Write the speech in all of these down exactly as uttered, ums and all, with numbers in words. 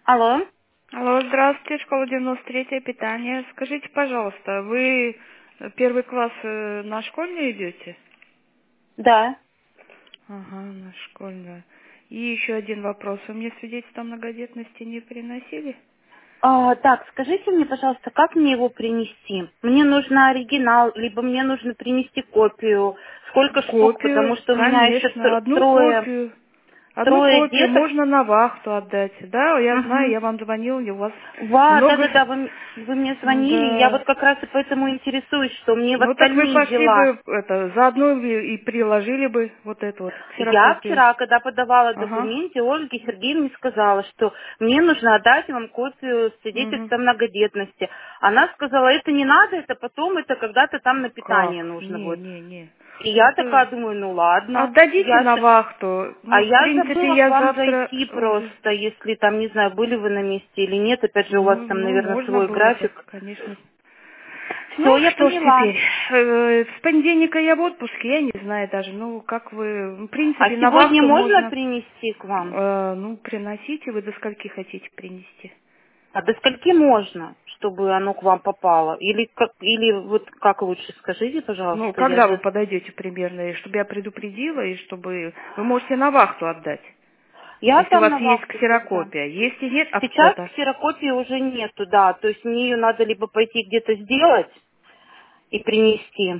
Алло? Алло, здравствуйте, школа девяносто третье, питание. Скажите, пожалуйста, вы первый класс э, на школьную идете? Да. Ага, на школьную. И еще один вопрос. Вы мне свидетельство о многодетности не приносили? А, так, скажите мне, пожалуйста, как мне его принести? Мне нужно оригинал, либо мне нужно принести копию. Сколько штук, потому Копию, что у меня еще конечно, тр- одну трое, копию. Одну трое копию деток. можно на вахту отдать. Да, я знаю, Угу. я вам звонила, и у вас Ва, много... да-да-да, вы, м- вы мне звонили, я Да. вот как раз и поэтому интересуюсь, что мне в Ну так вы остальные пошли дела. бы, это, заодно вы и приложили бы вот эту вот Я ксерокопию. вчера, когда подавала Ага. документы, Ольге Сергеевне сказала, что мне нужно отдать вам копию Угу. свидетельства о многодетности. Она сказала, это не надо, это потом, это когда-то там на питание Как? нужно Не, будет. не, не. И я Это такая думаю, ну ладно. отдадите Я, на с- вахту. а Ну, в я принципе, забыла к я вам завтра зайти уже. просто, если там, не знаю, были вы на месте или нет. Опять же, у вас Ну, там, ну, наверное, можно свой было бы, график. конечно. Все, Ну, я что ж поняла. теперь. Э, С понедельника я в отпуске, я не знаю даже. Ну, как вы. В А принципе, на сегодня вахту можно можно. принести к вам? э, Ну, приносите. Вы до скольки хотите принести? А до скольки можно, чтобы оно к вам попало? Или как, или вот как лучше, скажите, Ну, пожалуйста, я когда вы же... подойдете примерно, и чтобы я предупредила, и чтобы... Вы можете на вахту отдать. Я Если у там вас на есть вахте тогда. ксерокопия. Если нет, а Сейчас это... ксерокопии уже нету, да. То есть мне ее надо либо пойти где-то сделать и принести.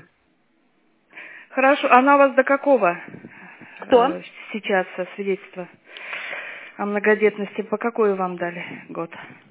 Хорошо, она у вас до какого Кто? э, сейчас э, свидетельство о многодетности? По какой вам дали год?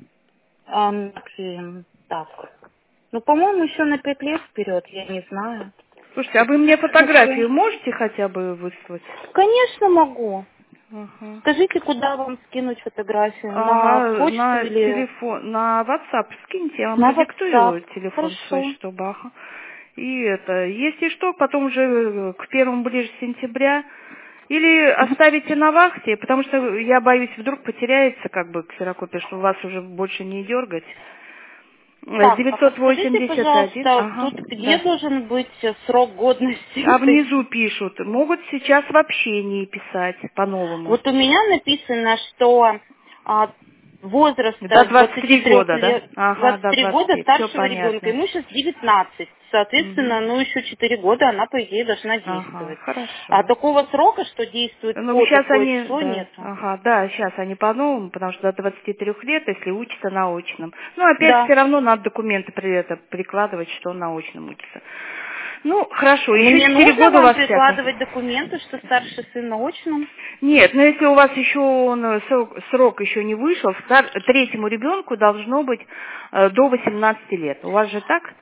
Ам, эм, так. Ну, по-моему, еще на пять лет вперед, я не знаю. Слушайте, а вы мне Хорошо. фотографию можете хотя бы выслать? Конечно, могу. Ага. Скажите, куда вам скинуть фотографию? На Ага, почту на или телефон, на WhatsApp скиньте, я вам на WhatsApp? продиктую телефон свой, Хорошо. чтобы, ага. И это, если что, потом уже э, к первому ближе сентября, или оставите на вахте, потому что я боюсь, вдруг потеряется как бы ксерокопия, что вас уже больше не дергать. Э, Так, а девятьсот подскажите, восемьдесят один, пожалуйста, ага, тут где да. должен быть э, срок годности? А Вот эти? внизу пишут, могут сейчас вообще не писать по-новому. Вот у меня написано, что а, возраст До с двадцати двадцати трёх трёх года, да? лет, Ага, двадцать до три двадцати года трех. Все старшего ребенка, понятно. ему сейчас девятнадцать. Мгм. Соответственно, ну еще четыре года она, по идее, должна Ага, действовать. А хорошо. такого срока, что действует Ну, по сейчас такое они, число, да, нету. ага, да, сейчас они по-новому, потому что до двадцати трёх лет, если учится на очном. Ну, опять Да. все равно надо документы при это прикладывать, что он на очном учится. Ну, хорошо, еще Мне четыре нужно года у вам вас всякое. прикладывать документы, что старший сын на очном? Нет, но если у вас еще он, э, срок, срок еще не вышел, стар- третьему ребенку должно быть э, до восемнадцати лет. У вас же так?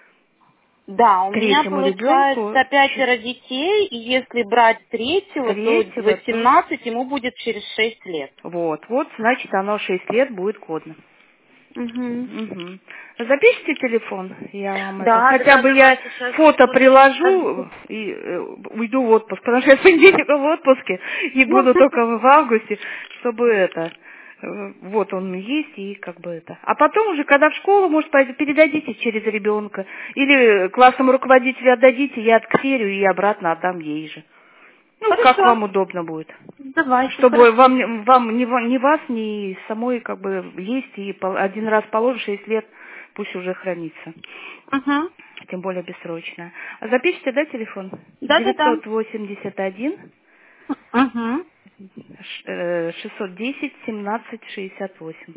Да, у меня Третьему ребенку получается пятеро детей, и если брать третьего, то третьего, то восемнадцать ему будет через шесть лет. вот, вот, значит, оно шесть лет будет годно. Угу. Мгм. Запишите телефон, я вам это. Да, да, Хотя да, бы я давайте сейчас фото секундочку приложу скажите. и э, уйду в отпуск, потому что я с понедельника в отпуске и Ну, буду только в августе, чтобы это. э, Вот он есть и как бы это. А потом уже, когда в школу, может, пойдете, передадите через ребенка. Или классному руководителю отдадите, я отксерю и обратно отдам ей же. Ну, как хорошо. вам удобно будет. Давайте, Чтобы хорошо. вам, вам ни, ва- ни вас, ни самой как бы есть и пол- один раз положишь, шесть лет пусть уже хранится. Угу. Тем более бессрочно. А запишите, да, телефон? Да-да-да. девятьсот восемьдесят один Угу. ш- э, шестьсот десять семнадцать шестьдесят восемь.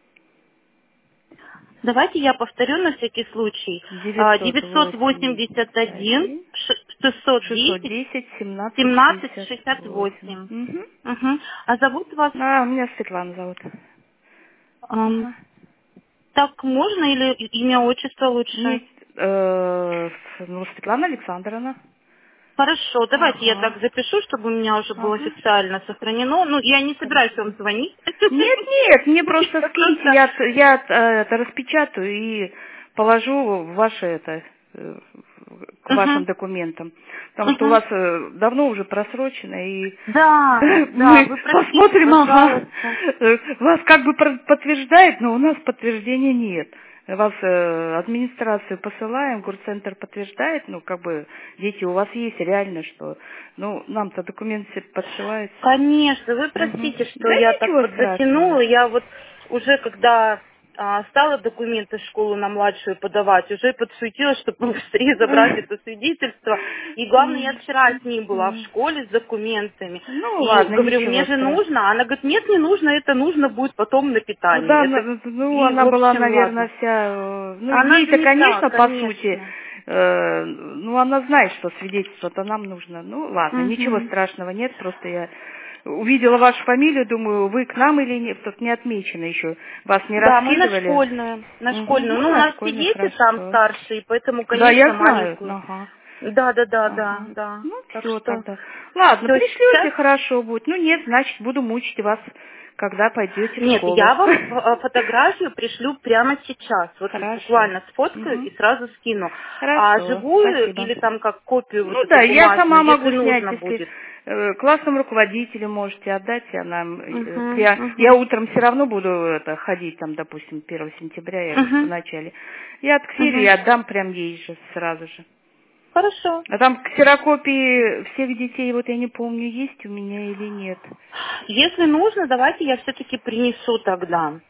Давайте я повторю на всякий случай. А, девятьсот девятьсот восемьдесят восемьдесят один один шестьсот шестьсот десять десять семнадцать семнадцать шестьдесят шестьдесят восемь. восемь. Угу. Угу. А зовут вас? А, меня Светлана зовут. ам, Ага. так можно или имя, отчество лучше? Нет, э, ну, Светлана Александровна. Хорошо, давайте я Ага, так запишу, чтобы у меня уже было ага, официально сохранено. Ну, я не собираюсь хорошо. вам звонить. Нет, нет, мне просто Я скиньте, просто... я, т- я т- э, это распечатаю и положу в ваше это, э, к вашим Мгм, документам. Потому что у мгм. вас э, давно уже просрочено, и Да, да, мы вы простите, посмотрим, ага, пожалуйста. э, вас как бы про- подтверждает, но у нас подтверждения нет. Вас э, администрацию посылаем, горцентр подтверждает, ну, как бы, дети у вас есть реально, что, ну, нам-то документы все подшиваются. Конечно, вы Мгм. простите, что Да я так ничего вот страшного. затянула. Я вот уже когда а, стала документы в школу на младшую подавать, уже подсуетилась, чтобы быстрее забрать это свидетельство. И главное, я вчера с ней была в школе с документами. Ну, И ладно, говорю, ничего мне же страшного. нужно. Она говорит, нет, не нужно, это нужно будет потом на Ну да, питание. Это... ну ну, И, в она была, общем, наверное, ладно. вся... э, Ну, Она ей-то, занята, конечно, по сути, конечно. э, ну, она знает, что свидетельство-то нам нужно. Ну, ладно, ничего Угу. страшного нет, просто я увидела вашу фамилию, думаю, вы к нам или нет, тут не отмечено еще. Вас не Да, мы на раскидывали? школьную, на Угу. школьную. Ну, Ну, у на нас все школьную, дети там хорошо. старшие, поэтому, Да, конечно, я знаю, маленькую. ага. Да, да, да, да, Ага. да. Ну, Так все что тогда. Ладно, все, пришлете, сейчас. хорошо будет. Ну, нет, значит, буду мучить вас, когда пойдете в Нет, школу. я вам э, фотографию пришлю прямо сейчас. Вот Хорошо. буквально сфоткаю Угу. и сразу скину. А Хорошо, живую спасибо. или там как копию вот Ну эту да, я сама бумажную, если могу снять, нужно если будет. э, классному руководителю можете отдать, и она, э, Угу, я, я угу, утром все равно буду это, ходить, там, допустим, первого сентября, я в угу, начале. Я отксерю и угу. отдам прям ей же сразу же. Хорошо. А там ксерокопии всех детей, вот я не помню, есть у меня или нет. Если нужно, давайте я все-таки принесу тогда.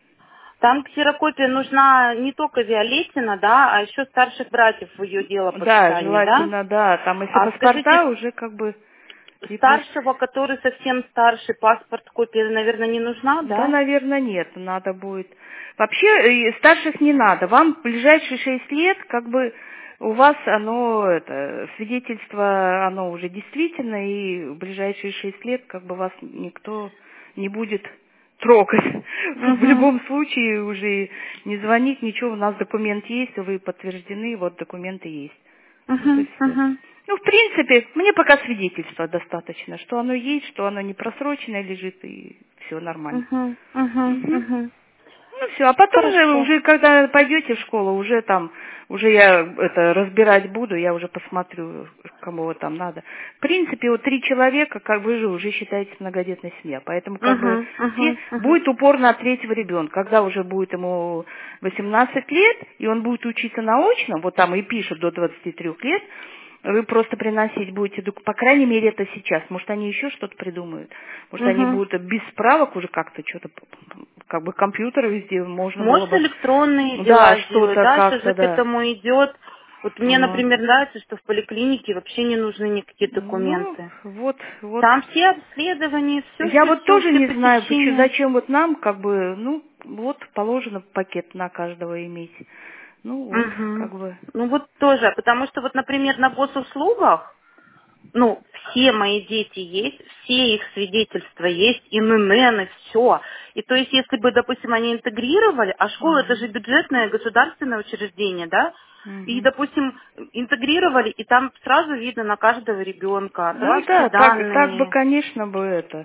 Там ксерокопия нужна не только Виолеттина, да, а еще старших братьев в ее дело по Да, питанию, да? желательно, да. Там, если А паспорта, скажите, уже как бы и плюс. старшего, который совсем старший, паспорт, копия, наверное, не нужна, Да, да? наверное, нет, надо будет. Вообще, э, старших не надо. Вам в ближайшие шесть лет, как бы, у вас оно, это, свидетельство, оно уже действительно, и в ближайшие шесть лет, как бы, вас никто не будет трогать. В Угу. любом случае уже не звонить, ничего, у нас документ есть, вы подтверждены, вот документы есть. Вот и Угу. все. Угу. Ну, в принципе, мне пока свидетельства достаточно, что оно есть, что оно не просроченное лежит, и все нормально. Угу. Угу. Мгм. Угу. Ну все, а потом уже, Хорошо. уже когда пойдете в школу, уже там, уже я это разбирать буду, я уже посмотрю, кому вот там надо. В принципе, вот три человека, как вы же уже считаете многодетная семья, поэтому как бы Угу. все Угу. Угу. будет упор на третьего ребенка. Когда уже будет ему восемнадцать лет, и он будет учиться наочно, вот там и пишут до двадцати трёх лет, вы просто приносить будете, док- по крайней мере, это сейчас. Может, они еще что-то придумают. Может, они Угу. будут без справок уже как-то что-то, как бы компьютеры везде можно было Может, бы. электронные Да, дела сделать, что-то да, сейчас же как-то, к да. этому идет. Вот мне, Вот. например, нравится, что в поликлинике вообще не нужны никакие Ну, документы. вот, вот. Там все обследования, все, Я все, вот все, тоже все не знаю, почему, посещения. зачем вот нам, как бы, ну, вот положено пакет на каждого иметь. Ну, вот, Угу. как бы. Ну вот тоже, потому что вот, например, на госуслугах, ну, все мои дети есть, все их свидетельства есть, и ННН, и все. И то есть, если бы, допустим, они интегрировали, а школа это Мгм. же бюджетное государственное учреждение, да, и, Мгм. допустим, интегрировали, и там сразу видно на каждого ребенка Ну ваши да, так, так бы, данные, конечно, бы это.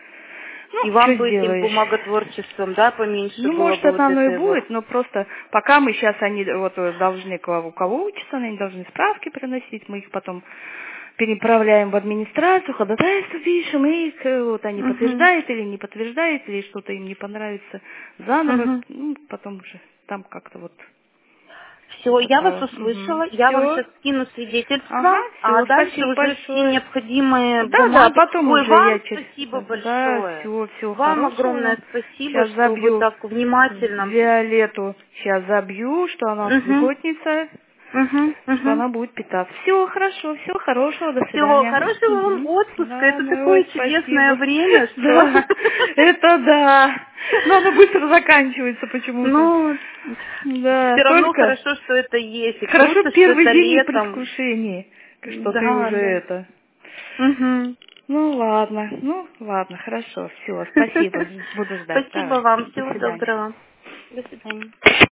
и Ну, вам что бы этим сделаешь? бумаготворчеством, да, поменьше Ну, было может, бы это вот оно и этой вот. будет, но просто пока мы сейчас, они вот э, должны, кого- у кого учатся, они должны справки приносить, мы их потом переправляем в администрацию, ходатайство пишем, и э, вот они Угу. подтверждают или не подтверждают, или что-то им не понравится заново, Угу. ну, потом уже там как-то вот. Все, я вас Угу. услышала. Я вам Все. сейчас скину Ага, свидетельство, а все, дальше спасибо уже все большое. необходимые Да, да, бумаги. потом Ой, уже я вам через... спасибо Да, большое. всего, всего Вам хорошего огромное вам. спасибо, Сейчас что вы забью так внимательно. Виолетту, сейчас забью, что она Угу, льготница, угу, что угу. она будет питаться. Всего хорошо, всего хорошего, до Всего свидания. хорошего вам Мгм. отпуска. Это Ладно, такое ой, чудесное спасибо. время, что... Да, это да. Но оно быстро заканчивается почему-то. Ну, Да, все равно только хорошо, что это есть. И хорошо круто, что первый это день не в летом. предвкушении, что ты Да, уже да. это. Угу. Ну ладно, ну ладно, хорошо, все, спасибо, буду ждать. Спасибо Давай, вам. до Всего свидания. доброго. До свидания.